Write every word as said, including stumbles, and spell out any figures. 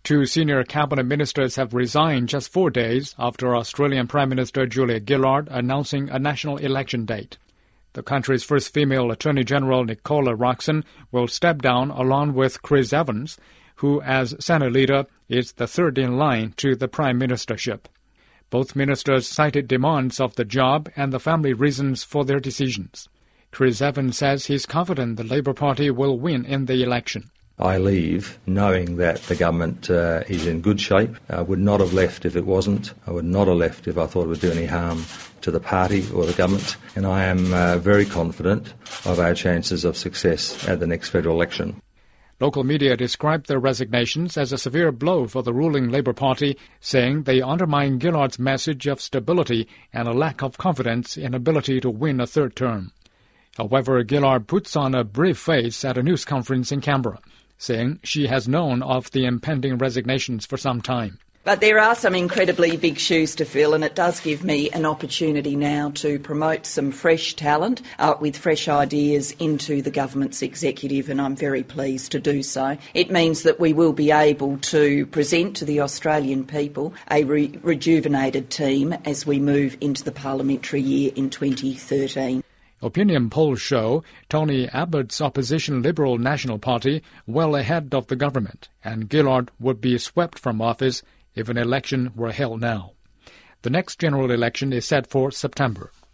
Two senior cabinet ministers have resigned just four days after Australian Prime Minister Julia Gillard announcing a national election date. The country's first female Attorney General Nicola Roxon will step down along with Chris Evans, who as Senate leader is the third in line to the prime ministership. Both ministers cited demands of the job and the family reasons for their decisions. Chris Evans says he's confident the Labour Party will win in the election. I leave knowing that the government uh, is in good shape. I would not have left if it wasn't. I would not have left if I thought it would do any harm to the party or the government. And I am uh, very confident of our chances of success at the next federal election. Local media described their resignations as a severe blow for the ruling Labour Party, saying they undermine Gillard's message of stability and a lack of confidence in ability to win a third term. However, Gillard puts on a brave face at a news conference in Canberra, saying she has known of the impending resignations for some time. But there are some incredibly big shoes to fill, and it does give me an opportunity now to promote some fresh talent uh, with fresh ideas into the government's executive, and I'm very pleased to do so. It means that we will be able to present to the Australian people a re- rejuvenated team as we move into the parliamentary year in twenty thirteen. Opinion polls show Tony Abbott's opposition Liberal National Party well ahead of the government, and Gillard would be swept from office if an election were held now. The next general election is set for September.